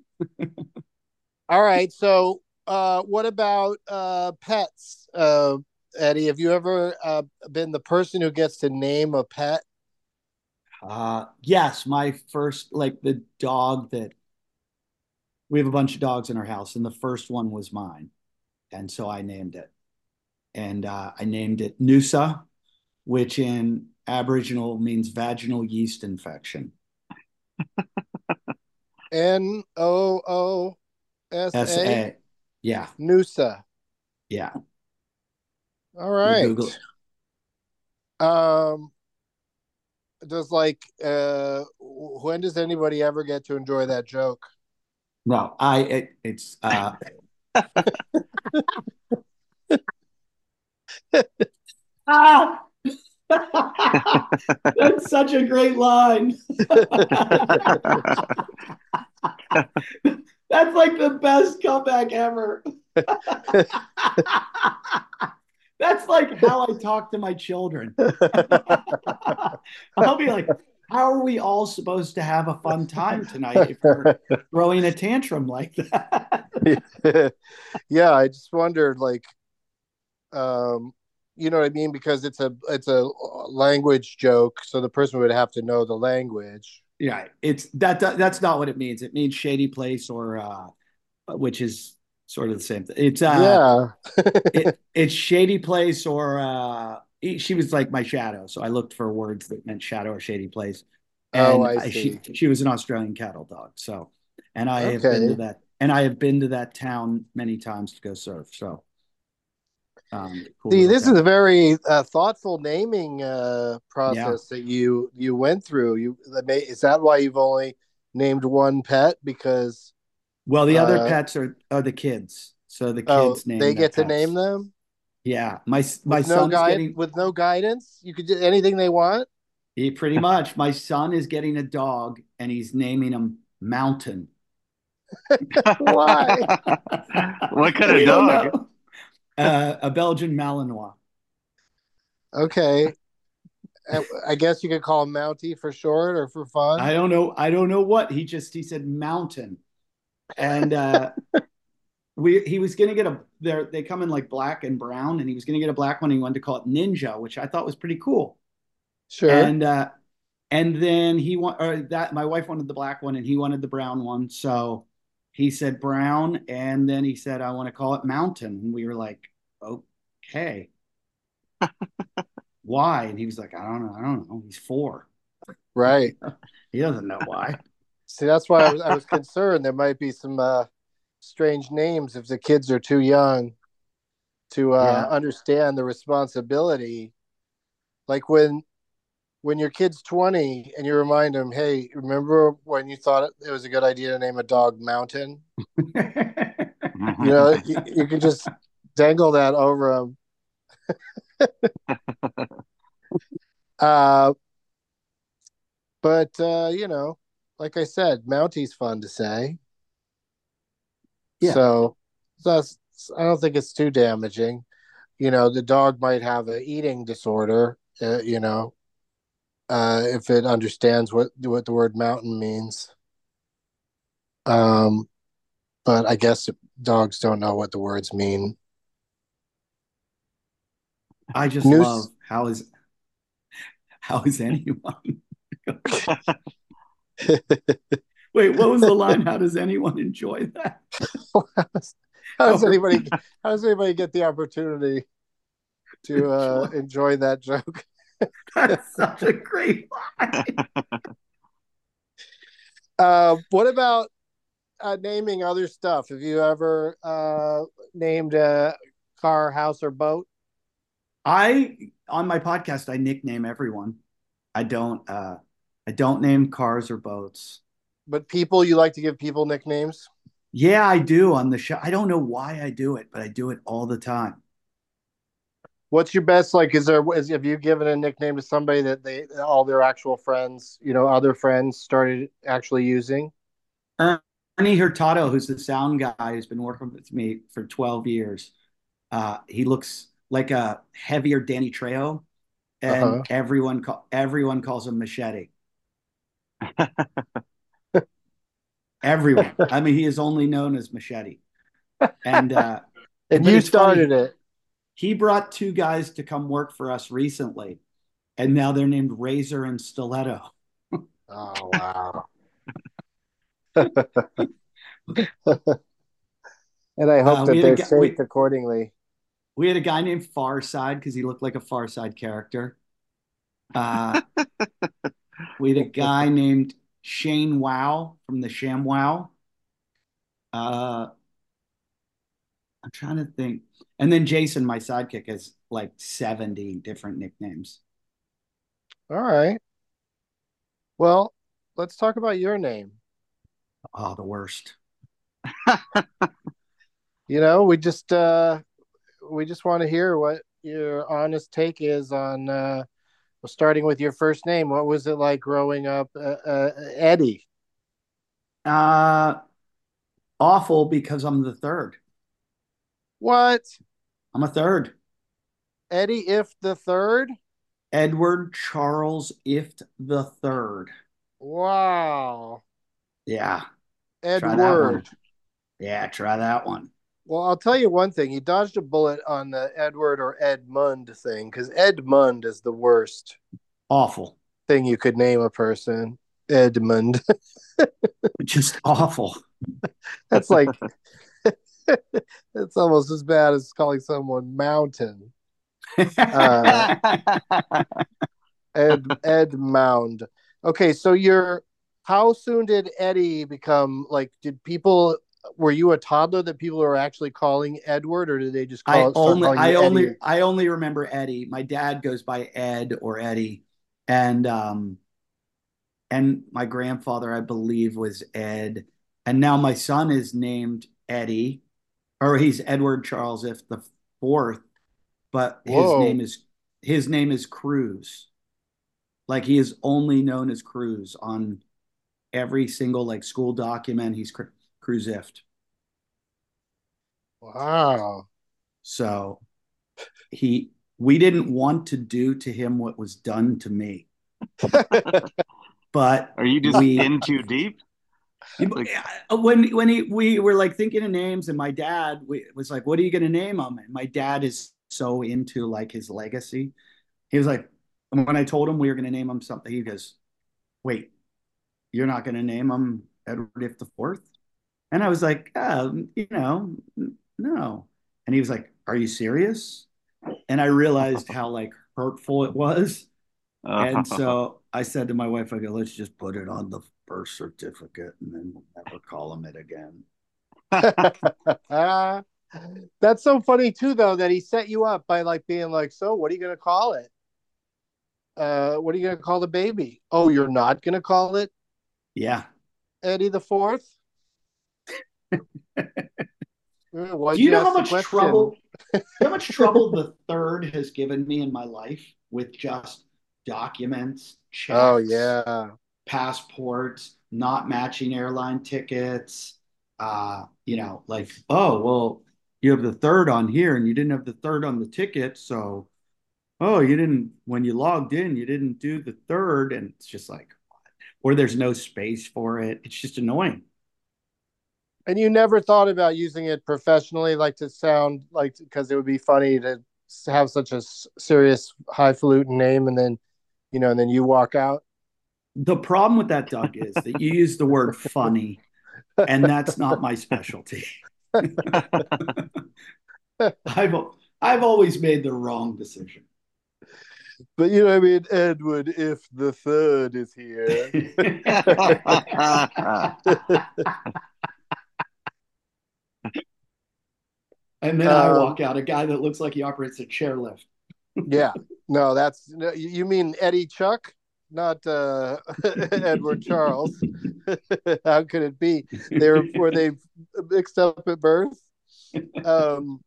all right. So uh, what about uh, pets? Uh, Eddie, have you ever uh, been the person who gets to name a pet? Uh, yes, my first, like the dog that we have a bunch of dogs in our house, and the first one was mine, and so I named it, and uh, I named it Noosa, which in Aboriginal means vaginal yeast infection. N O O S A. Yeah. Noosa. Yeah. All right. Um, does like uh, when does anybody ever get to enjoy that joke? No, I it, it's uh. ah, that's such a great line. That's like the best comeback ever. That's like how I talk to my children. I'll be like, how are we all supposed to have a fun time tonight if we're throwing a tantrum like that? Yeah, I just wondered, like, Um, you know what I mean? Because it's a it's a language joke, so the person would have to know the language. Yeah, it's that, that that's not what it means. It means shady place or uh which is sort of the same thing. It's uh Yeah. it it's shady place or uh she was like my shadow. So I looked for words that meant shadow or shady place. Oh, And I I, she see. she was an Australian cattle dog. So and I have been to Okay. that and I have been to that town many times to go surf. So um cool See, little this is a town. very uh, thoughtful naming uh, Yeah. process that you you went through. You is that why you've only named one pet? Because Well, the other uh, pets are are the kids. So the oh, kids name they their get to name pets. them Yeah. My my with no son's guide, getting with no guidance. You could do anything they want. he pretty much my son is getting a dog and he's naming him Mountain. Why? What kind of We don't dog? know. Uh, a Belgian Malinois. Okay, I guess you could call him Mountie for short or for fun. I don't know. I don't know what he just he said Mountain, and uh, we he was gonna get a there they come in like black and brown, and he was gonna get a black one. And he wanted to call it Ninja, which I thought was pretty cool. Sure. And uh, and then he want or that my wife wanted the black one, and he wanted the brown one. So he said Brown, and then he said I want to call it Mountain, and we were like, okay, why? And he was like, I don't know, I don't know. He's four. Right. He doesn't know why. See, that's why I was I was concerned there might be some uh, strange names if the kids are too young to uh, Yeah. understand the responsibility. Like when when your kid's twenty and you remind them, hey, remember when you thought it, it was a good idea to name a dog Mountain? You know, you, you can just dangle that over them. uh, but, uh, you know, like I said, Mountie's fun to say. Yeah. So that's, I don't think it's too damaging. You know, the dog might have an eating disorder, uh, you know, uh, if it understands what what the word mountain means. Um, but I guess dogs don't know what the words mean. I just love Noose. how is how is anyone? Wait, what was the line? How does anyone enjoy that? how does anybody how does anybody get the opportunity to uh, enjoy that joke? That's such a great line. Uh, what about uh, naming other stuff? Have you ever uh, named a car, house, or boat? I on my podcast I nickname everyone. I don't uh I don't name cars or boats. But people, you like to give people nicknames? Yeah, I do on the show. I don't know why I do it, but I do it all the time. What's your best? Like, is there? Is, have you given a nickname to somebody that they all their actual friends, you know, other friends started actually using? Ernie Hurtado, who's the sound guy, who's been working with me for twelve years. Uh, he looks like a heavier Danny Trejo, and Uh-huh. everyone call, everyone calls him Machete. Everyone. I mean, he is only known as Machete. And uh, And but you it's started funny. it. He brought two guys to come work for us recently, and now they're named Razor and Stiletto. Oh wow! And I hope Uh, we that had a they're guy, shaped we accordingly. we had a guy named Farside because he looked like a Farside character. Uh, we had a guy named Shane Wow from the ShamWow. Uh, I'm trying to think. And then Jason, my sidekick, has like seventy different nicknames. All right. Well, let's talk about your name. Oh, the worst. You know, we just uh we just want to hear what your honest take is on uh well, starting with your first name. What was it like growing up, uh, uh, Eddie? Uh, awful because I'm the third. What? I'm a third. Eddie If the third? Edward Charles Ift the third. Wow. Yeah, try that one. Edward. Yeah, try that one. Well, I'll tell you one thing. You dodged a bullet on the Edward or Edmund thing because Edmund is the worst Awful. thing you could name a person. Edmund. Just awful. That's like, it's almost as bad as calling someone Mountain. Uh, Ed, Ed Mound. Okay, so you're, how soon did Eddie become, like, did people, were you a toddler that people were actually calling Edward, or did they just call I it, start only, calling I you only, Eddie? I only remember Eddie. My dad goes by Ed or Eddie, and um, and my grandfather, I believe, was Ed, and now my son is named Eddie, or he's Edward Charles If the fourth, but his Whoa. name is his name is Cruz. Like he is only known as Cruz on every single like school document. He's Cruz Ift. Wow. So he we didn't want to do to him what was done to me. But Are you just we, in too deep? Like, when when he, we were like thinking of names, and my dad we, was like, "What are you going to name him?" And my dad is so into like his legacy. He was like, when I told him we were going to name him something, he goes, "Wait, you're not going to name him Edward If the Fourth?" And I was like, um, "You know, no." And he was like, "Are you serious?" And I realized how like hurtful it was. And so I said to my wife, I go, "Let's just put it on the birth certificate and then we'll never call him it again." That's so funny too, though, that he set you up by like being like, "So what are you going to call it? Uh, what are you going to call the baby? Oh, you're not going to call it Yeah. Eddie the Fourth?" Do you know how much trouble how much trouble the third has given me in my life with just documents, checks, oh yeah, passports, not matching airline tickets, uh, you know, like, oh, well, you have the third on here and you didn't have the third on the ticket, so oh, you didn't, when you logged in, you didn't do the third, and it's just like, or there's no space for it. It's just annoying. And you never thought about using it professionally, like to sound like, because it would be funny to have such a serious highfalutin name, and then, you know, and then you walk out. The problem with that, Doug, is that you use the word funny, and that's not my specialty. I've I've always made the wrong decision. But you know what I mean, Edward, if the third is here. And then um, I walk out, a guy that looks like he operates a chairlift. Yeah. No, that's, you mean Eddie Chuck, not uh, Edward Charles. How could it be? They were, were they mixed up at birth? Um.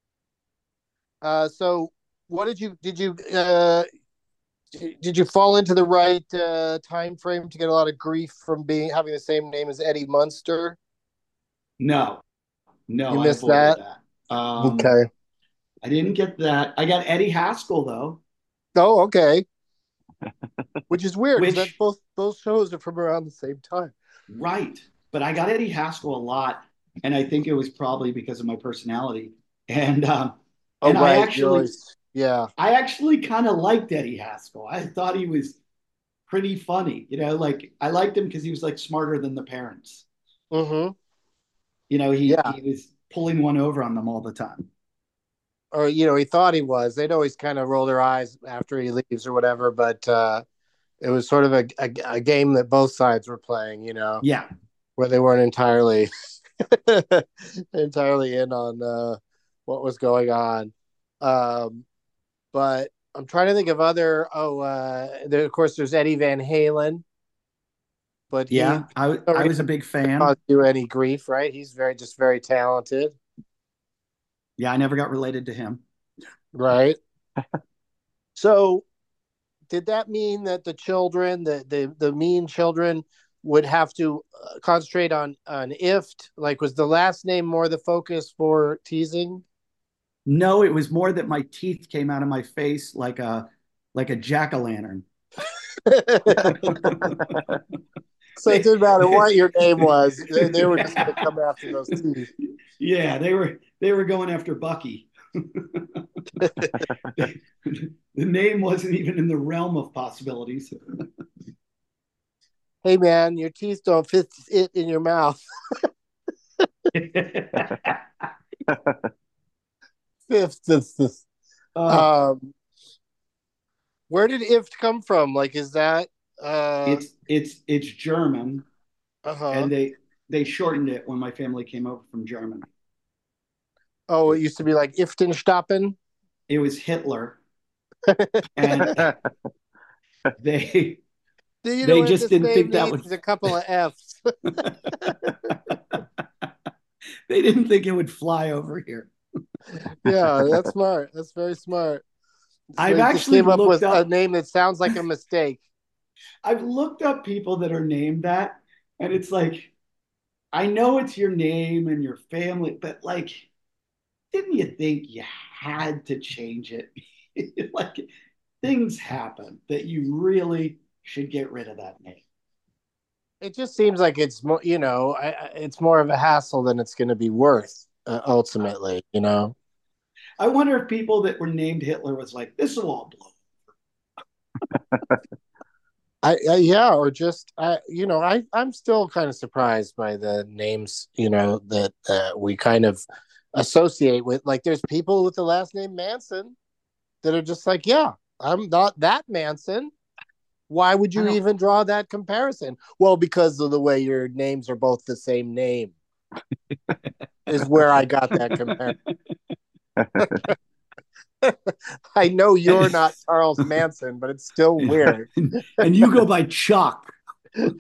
Uh. So, what did you did you uh, did you fall into the right uh, time frame to get a lot of grief from being having the same name as Eddie Munster? No, no, you missed that. that. Um, okay, I didn't get that. I got Eddie Haskell though. Oh, okay. Which is weird because Which, both both shows are from around the same time. Right, but I got Eddie Haskell a lot, and I think it was probably because of my personality. And um, oh, and right. I actually, always, yeah, I actually kind of liked Eddie Haskell. I thought he was pretty funny. You know, like I liked him because he was like smarter than the parents. Mm-hmm. You know, he yeah. he was pulling one over on them all the time. Or, you know, he thought he was. They'd always kind of roll their eyes after he leaves or whatever. But uh, it was sort of a, a, a game that both sides were playing, you know. Yeah. Where they weren't entirely entirely in on uh, what was going on. Um, but I'm trying to think of other. Oh, uh, there, of course, there's Eddie Van Halen. But yeah, he, I I was a big fan. Caused you any grief, right? He's very just very talented. Yeah, I never got related to him. Right. So, did that mean that the children, the the the mean children, would have to uh, concentrate on on Ift? Like, was the last name more the focus for teasing? No, it was more that my teeth came out of my face like a like a jack-o'-lantern. So it didn't matter what your name was; they, they were just going to come after those teeth. Yeah, they were they were going after Bucky. The name wasn't even in the realm of possibilities. Hey man, your teeth don't fit it in your mouth. Fifth, fifth, fifth. Uh, Um, where did ift come from? Like, is that uh it's it's it's German, uh-huh. and they they shortened it when my family came over from Germany. Oh, it It, used to be like Iftenstappen. it was Hitler, and they You know they what just this didn't name think that needs would. is a couple of F's. They didn't think it would fly over here. Yeah, that's smart. That's very smart. So I've they just actually came up looked with a up. name that sounds like a mistake. I've looked up people that are named that, and it's like I know it's your name and your family, but like, didn't you think you had to change it? Like, things happen that you really should get rid of that name. It just seems like it's more, you know, I, it's more of a hassle than it's going to be worth uh, ultimately, you know. I wonder if people that were named Hitler was like, this will all blow. I, I yeah, or just I, you know, I I'm still kind of surprised by the names, you know, that uh, we kind of associate with. Like, there's people with the last name Manson that are just like, yeah, I'm not that Manson. Why would you even draw that comparison? Well, because of the way your names are both the same name is where I got that comparison. I know you're not Charles Manson, but it's still weird. And you go by Chuck or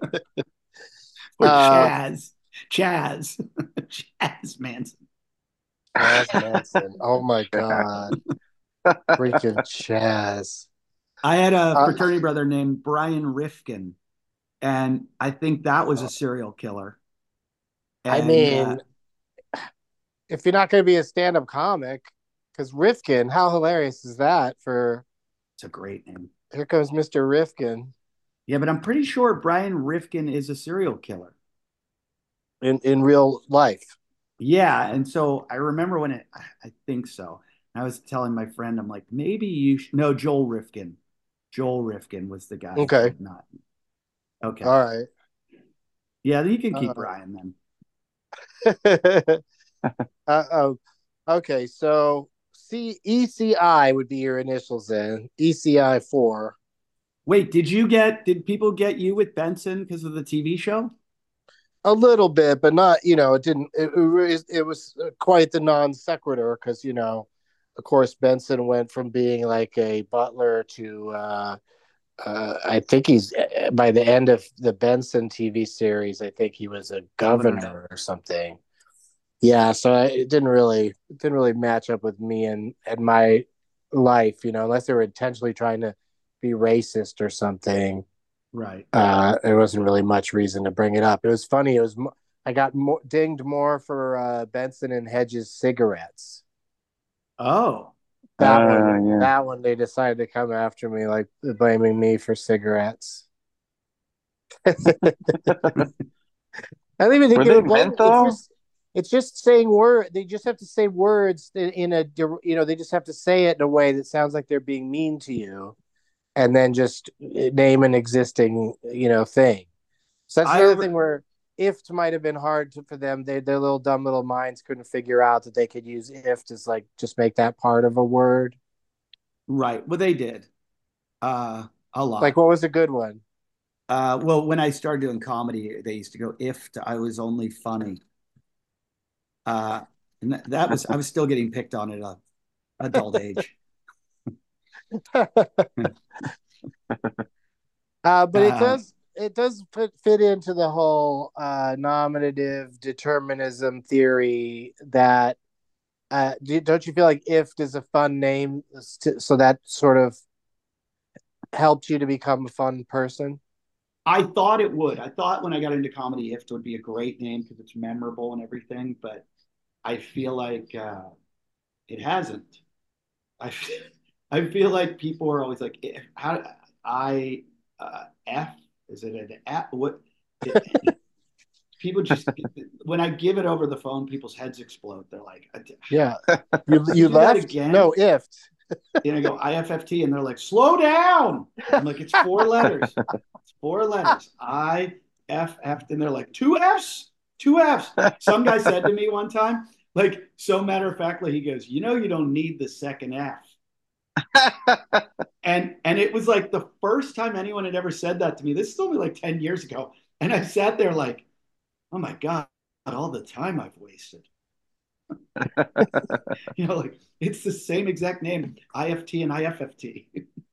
Uh, Chaz. Chaz. Chaz Manson. Chaz Manson. Oh my God. Freaking Chaz. I had a Uh, fraternity brother named Brian Rifkin, and I think that was a serial killer. I And uh, mean, if you're not going to be a stand-up comic, because Rifkin, how hilarious is that? For it's a great name. here comes Mister Rifkin Yeah, but I'm pretty sure Brian Rifkin is a serial killer. in in real life. Yeah, and so I remember when it. I think so. I was telling my friend, I'm like, maybe you should. No, Joel Rifkin. Joel Rifkin was the guy, Okay. but not. Okay. All right. Yeah, you can keep Uh, Brian then. uh, oh, okay. So C E C I would be your initials then. E C I four. Wait, did you get? Did people get you with Benson because of the T V show? A little bit, but not. You know, it didn't. It, it was it was quite the non sequitur because you know, of course, Benson went from being like a butler to. Uh, uh, I think he's by the end of the Benson T V series. I think he was a governor, governor. or something. Yeah, so I, it didn't really it didn't really match up with me and and my life, you know, unless they were intentionally trying to be racist or something. Right. Uh, there wasn't really much reason to bring it up. It was funny. It was I got more, dinged more for uh, Benson and Hedges cigarettes. Oh, that uh, one. Yeah. That one. They decided to come after me, like blaming me for cigarettes. I don't even think Were they they were blaming. It's menthol? just, it's just saying word. They just have to say words in, in a, you know, they just have to say it in a way that sounds like they're being mean to you, and then just name an existing, you know, thing. So that's I another re- thing where if might have been hard to, for them. They, their little dumb little minds couldn't figure out that they could use if to like just make that part of a word. right. Well, they did uh, a Like, lot. what was a good one? Uh, well, when I started doing comedy, they used to go if to, I was only funny. Uh, and that, that was I was still getting picked on at a adult age. Uh, but it Uh, does it does fit, fit into the whole uh, nominative determinism theory that uh, do, don't you feel like ift is a fun name, so that sort of helped you to become a fun person? I thought it would. I thought when I got into comedy, Ift would be a great name because it's memorable and everything. But I feel like uh, it hasn't. I feel, I feel like people are always like, "If- how I uh, F is it an F? What? It, people just when I give it over the phone, people's heads explode. They're like, "Yeah, you you left again? No, if." And I go I F F T, and they're like, "Slow down." I'm like, "It's four letters. It's four letters. I F F." And they're like, two Fs, two Fs. Some guy said to me one time, like, so matter of factly, he goes, "You know, you don't need the second F." and and it was like the first time anyone had ever said that to me. This is only like ten years ago, and I sat there like, oh my God, all the time I've wasted. You know, like it's the same exact name, I F T and I F F T.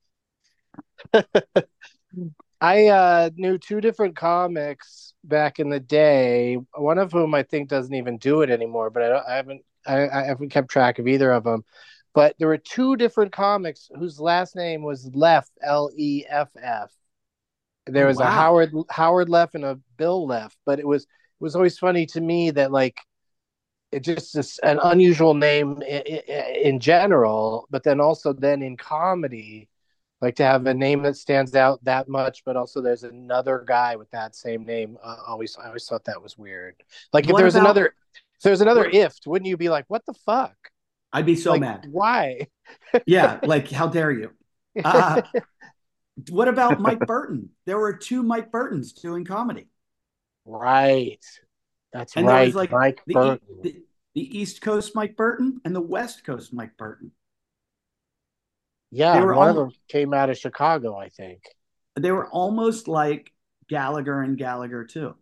I uh, knew two different comics back in the day. One of whom I think doesn't even do it anymore, but I, I haven't I, I haven't kept track of either of them. But there were two different comics whose last name was Leff, L E F F. There was oh, wow. a Howard Howard Leff and a Bill Leff, but it was it was always funny to me that like it just is an unusual name in, in general, but then also then in comedy, like to have a name that stands out that much, but also there's another guy with that same name. Uh, always, I always thought that was weird. Like if there's another, if there's another what, if, wouldn't you be like, what the fuck? I'd be so like, mad. Why? Yeah, like how dare you? Uh, what about Mike Burton? There were two Mike Burtons doing comedy. Right. That's and right. There was like Mike the, Burton. The, the East Coast Mike Burton and the West Coast Mike Burton. Yeah, one of them came out of Chicago, I think. They were almost like Gallagher and Gallagher too.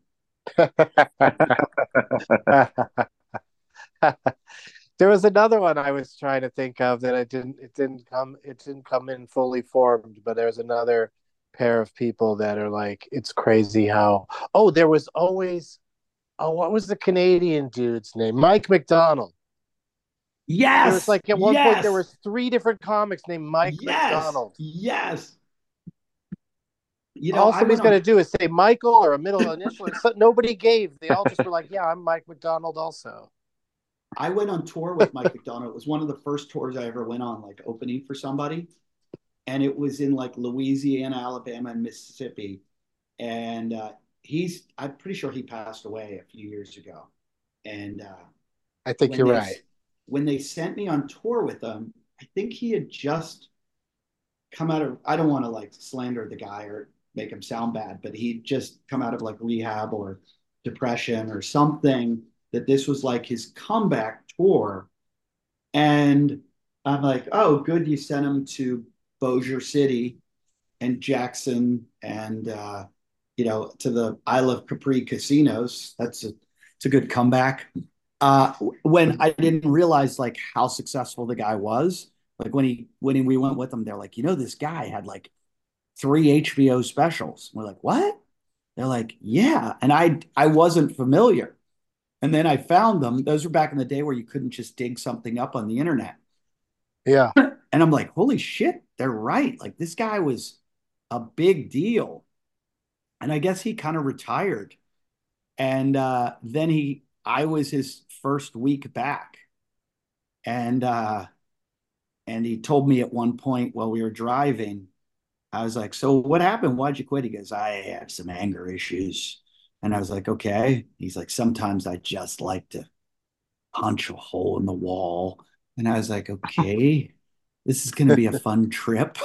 There was another one I was trying to think of that I didn't. It didn't come. It didn't come in fully formed. But there's another pair of people that are like, it's crazy how. Oh, there was always. Oh, what was the Canadian dude's name? Mike McDonald. Yes. It was like at one yes. point there was three different comics named Mike yes. McDonald. Yes. You know, all somebody's got to do is say Michael or a middle initial. So nobody gave. They all just were like, "Yeah, I'm Mike McDonald." Also, I went on tour with Mike McDonald. It was one of the first tours I ever went on, like opening for somebody, and it was in like Louisiana, Alabama, and Mississippi. And uh, he's, I'm pretty sure he passed away a few years ago. And uh, I think you're they, right. When they sent me on tour with them, I think he had just come out of, I don't want to like slander the guy or make him sound bad, but he'd just come out of like rehab or depression or something, that this was like his comeback tour. And I'm like, oh, good. You sent him to Bossier City and Jackson and, uh, you know, to the Isle of Capri casinos. That's a, it's a good comeback. Uh, when I didn't realize like how successful the guy was, like when he, when we went with him, they're like, you know, this guy had like three H B O specials. We're like, what? They're like, yeah. And I, I wasn't familiar. And then I found them. Those were back in the day where you couldn't just dig something up on the internet. Yeah. And I'm like, holy shit, they're right. Like this guy was a big deal. And I guess he kind of retired. And uh, then he, I was his first week back. And, uh, and he told me at one point while we were driving, I was like, so what happened? Why'd you quit? He goes, I had some anger issues. And I was like, okay. He's like, sometimes I just like to punch a hole in the wall. And I was like, okay, this is going to be a fun trip.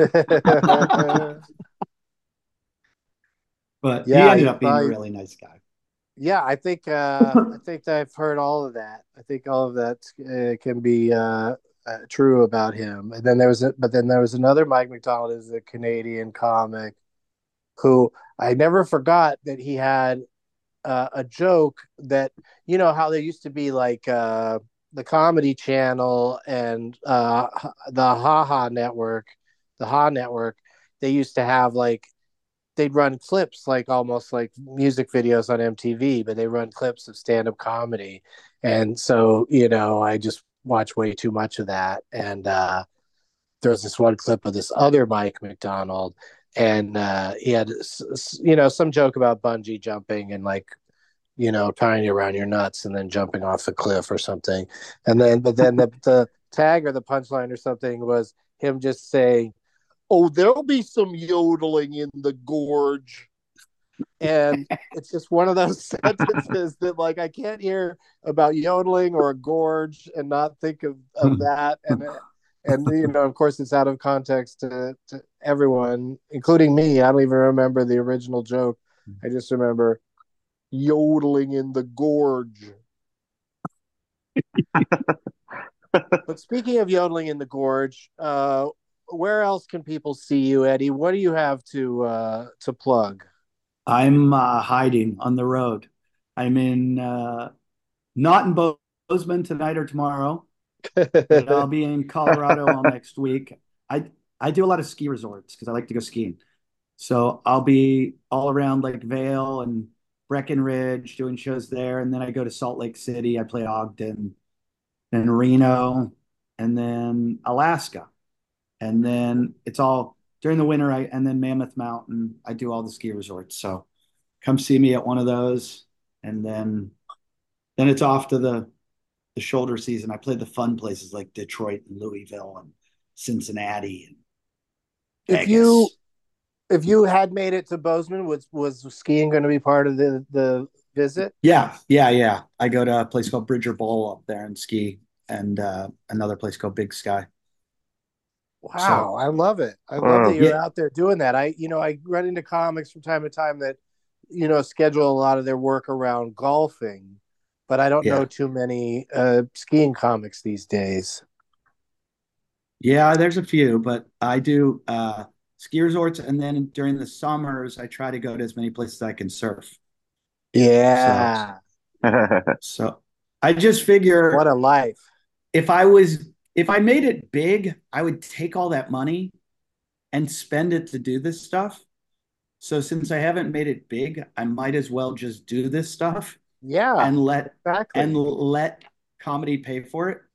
But yeah, he ended up being I, a really nice guy. Yeah, I think uh, I think I've heard all of that. I think all of that uh, can be uh, uh, true about him. And then there was, a, but then there was another Mike McDonald, is a Canadian comic, who I never forgot that he had uh, a joke that, you know how there used to be like uh, the Comedy Channel and uh, the Ha Ha Network, the Ha Network. They used to have like. They'd run clips, like almost like music videos on M T V, but they run clips of stand-up comedy. And so, you know, I just watch way too much of that. And uh, there was this one clip of this other Mike McDonald, and uh, he had, you know, some joke about bungee jumping and like, you know, tying you around your nuts and then jumping off a cliff or something. And then, but then the, the tag or the punchline or something was him just saying, oh, there'll be some yodeling in the gorge. And it's just one of those sentences that, like, I can't hear about yodeling or a gorge and not think of, of that. And, and, you know, of course, it's out of context to, to everyone, including me. I don't even remember the original joke. I just remember yodeling in the gorge. But speaking of yodeling in the gorge, uh, where else can people see you, Eddie? What do you have to uh, to plug? I'm uh, hiding on the road. I'm in uh, not in Bozeman tonight or tomorrow, but I'll be in Colorado all next week. I I do a lot of ski resorts because I like to go skiing. So I'll be all around like Vail and Breckenridge doing shows there, and then I go to Salt Lake City. I play Ogden and Reno, and then Alaska, and then it's all during the winter. I and then Mammoth Mountain. I do all the ski resorts. So come see me at one of those, and then then it's off to the the shoulder season. I play the fun places like Detroit and Louisville and Cincinnati and If Vegas. you if you had made it to Bozeman, was was skiing going to be part of the the visit? Yeah, yeah, yeah. I go to a place called Bridger Bowl up there and ski, and uh, another place called Big Sky. Wow, So- I love it. I love Wow. that you're Yeah. out there doing that. I, you know, I run into comics from time to time that, you know, schedule a lot of their work around golfing, but I don't Yeah. know too many uh, skiing comics these days. Yeah, there's a few, but I do uh, ski resorts, and then during the summers, I try to go to as many places I can surf. Yeah, So I just figure what a life. if I was if I made it big, I would take all that money and spend it to do this stuff. So since I haven't made it big, I might as well just do this stuff Yeah, and let exactly. and let comedy pay for it.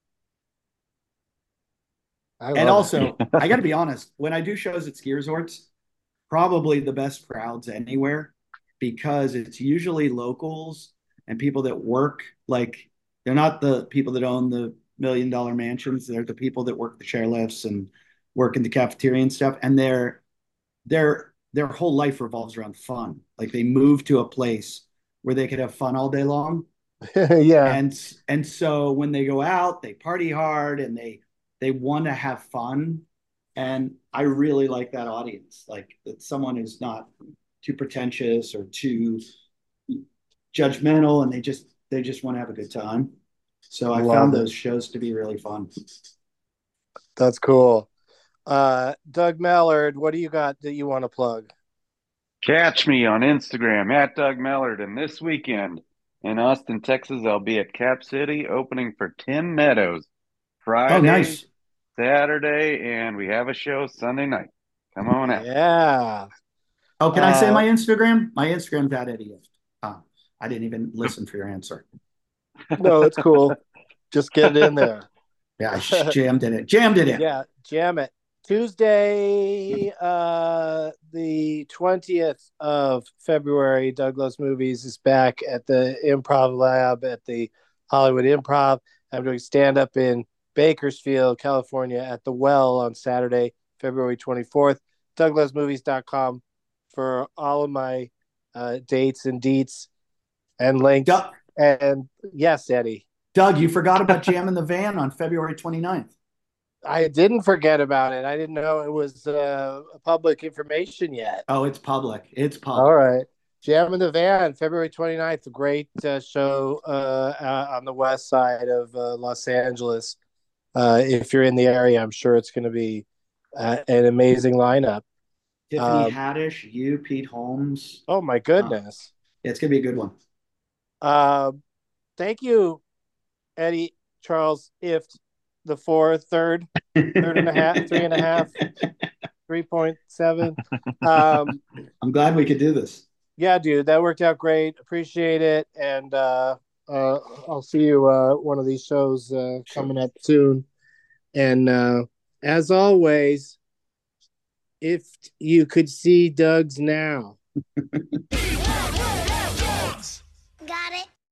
I love And it. also, I got to be honest, when I do shows at ski resorts, probably the best crowds anywhere because it's usually locals and people that work. Like, they're not the people that own the million dollar mansions. They're the people that work the chairlifts and work in the cafeteria and stuff. And their their their whole life revolves around fun. Like, they move to a place where they could have fun all day long. Yeah, And and so when they go out, they party hard and they they want to have fun. And I really like that audience. Like, that someone who's not too pretentious or too judgmental, and they just they just want to have a good time. So I Love found it. those shows to be really fun. that's cool. Uh, Doug Mallard, what do you got that you want to plug? Catch me on Instagram at Doug Mellard. And this weekend in Austin, Texas, I'll be at Cap City opening for Tim Meadows Friday, Oh, nice. Saturday, and we have a show Sunday night. Come on out. Yeah, Oh, can I say Uh, my Instagram? My Instagram's at Eddie. Oh, I didn't even listen for your answer. no, it's cool. Just get it in there. Yeah, I just jammed it in. Jammed it in. Yeah, jam it. Tuesday, uh, the twentieth of February, Doug Loves Movies is back at the Improv Lab at the Hollywood Improv. I'm doing stand up in Bakersfield, California at the Well on Saturday, February twenty-fourth. Doug Loves Movies dot com for all of my uh, dates and deets and links. Doug, And yes, Eddie, Doug, you forgot about Jam in the Van on February twenty-ninth. I didn't forget about it. I didn't know it was uh, public information yet. Oh, it's public. It's public. All right. Jam in the Van, February twenty-ninth, a great uh, show uh, uh, on the west side of uh, Los Angeles. Uh, if you're in the area, I'm sure it's going to be uh, an amazing lineup. Tiffany Um, Haddish, you, Pete Holmes. Oh, my goodness. Yeah, it's going to be a good one. Uh, thank you, Eddie Charles Ift, the four, third, third and a half, three and a half, three point seven. Um, I'm glad we could do this. yeah, dude, that worked out great. Appreciate it. And uh, uh, I'll see you uh, one of these shows uh, coming up soon. And uh, as always, if you could see Doug's now.